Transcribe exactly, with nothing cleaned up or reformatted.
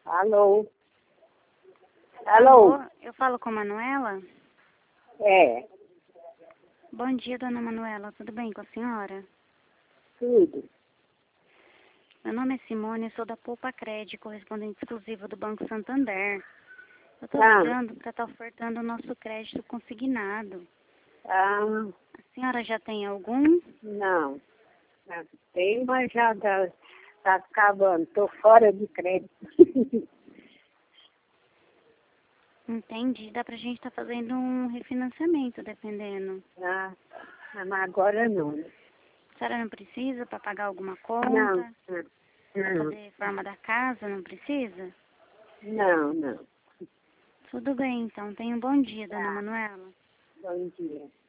Alô? Alô? Alô, eu falo com a Manuela? É, Bom dia, dona Manuela. Tudo bem com a senhora? tudo. Meu nome é Simone, sou da Poupa Cred, correspondente exclusiva do Banco Santander. Eu estou Ah. ligando para estar ofertando o nosso crédito consignado. Ah, A senhora já tem algum? não. Não tem, mas já tá, tá acabando. Tô fora de crédito. Entendi. Dá pra gente estar fazendo um refinanciamento, dependendo. ah, mas agora não. A senhora não precisa para pagar alguma conta? Não, não, Para não, fazer reforma da casa, não precisa? não, não. Tudo bem, então. Tenha um bom dia, dona Tá, Manuela. bom dia.